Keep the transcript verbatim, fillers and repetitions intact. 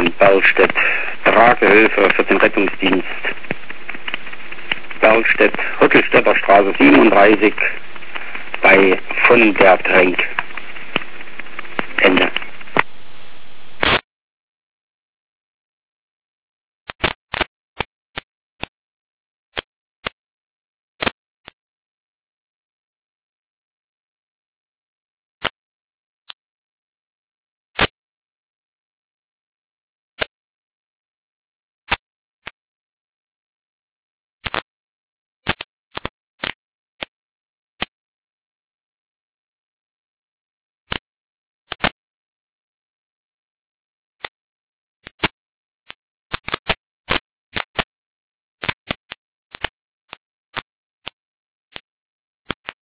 Ortsverband Bergstedt, Tragehilfe für den Rettungsdienst. Bergstedt, Hüttelstädter Straße siebenunddreißig bei von der Trenk.